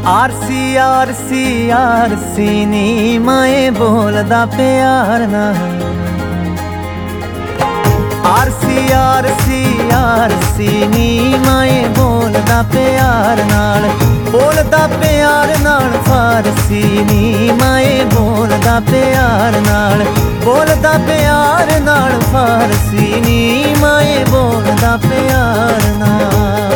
RC RC RC नी माए बोलदा प्यार नाल। आरसी आरसी आरसी नी माए बोलदा प्यार नाल। बोलदा प्यार नाल फारसी नी माए बोलदा प्यार नाल। बोलदा प्यार नाल फारसी नी माए बोलदा प्यार नाल।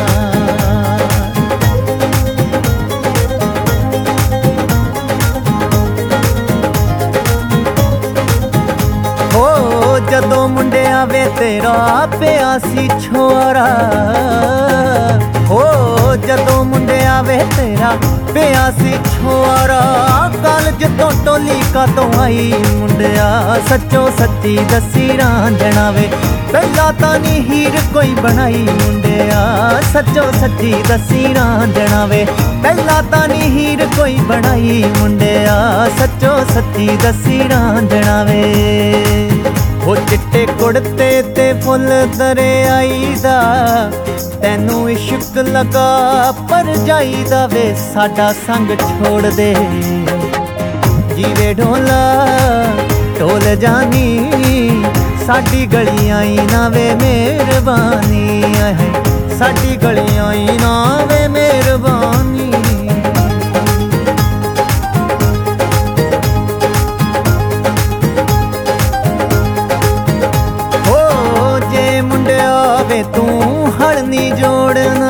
जदों मुंडिया वे तेरा पिया सी छोरा, हो जदों मुंडिया वे तेरा पिया सी छोरा। कॉलेज तो टोली का तो आई मुंडिया सच्चो सच्ची दसी रांझना वे। पहला तां नी हीर कोई बनाई मुंडिया सच्चो सच्ची दसी रांझना वे। पहला तां नी हीर कोई बनाई मुंडिया सच्चो सच्ची दसी रांझना वे। वो चिट्टे कुड़ते ते फुल दरियाई दा तैनू इश्क लगा पर जाईदा वे। साडा संग छोड़ दे जीवे ढोला ढोल जानी साडी गलियां ना वे मेहरबानी है। साडी गलियां ना वे मेहरबानी। वे तू हड़नी जोड़ना,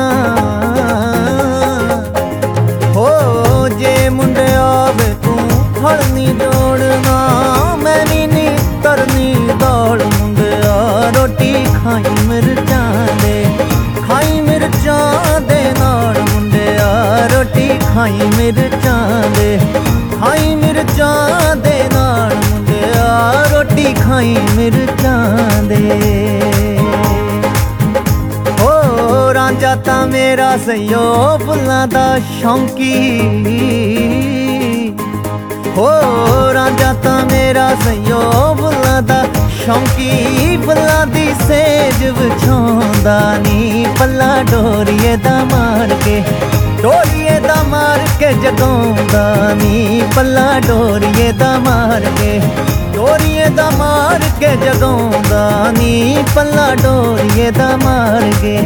हो जे मुंडिया वे तू हड़नी जोड़ना। मैं नी तरनी दौड़ मुंडिया रोटी खाई मिर्चां दे। खाई मिर्चां दे नाल मुंडिया रोटी खाई मिर्चां दे। खाई मिर्चां दे नाल मुंडिया रोटी खाई मिर्चां दे। रांझा तां मेरा सईओ फुल्लां दा शौंकी, हो रांझा तां मेरा सईओ फुल्लां दा शौंकी। फुल्लां दी सेज विछाउंदा नी पल्ला डोरीए दा मार के। डोरीए दा मार के जगाउंदा नी पल्ला डोरीए दा मार के। डोरीए दा मार के जगाउंदा नी पल्ला डोरीए दा मार के।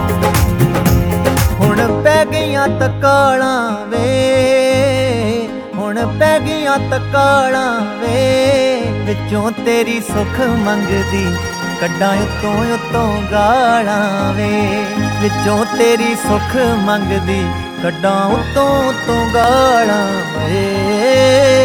हुण पै गईयां तकालां वे, हुण पै गईयां तकालां वे। विचों तेरी सुख मंगदी कड्डां उत्तों उत्तों गालां वे। विचों तेरी सुख मंगदी कड्डां उत्तों उत्तों गालां वे।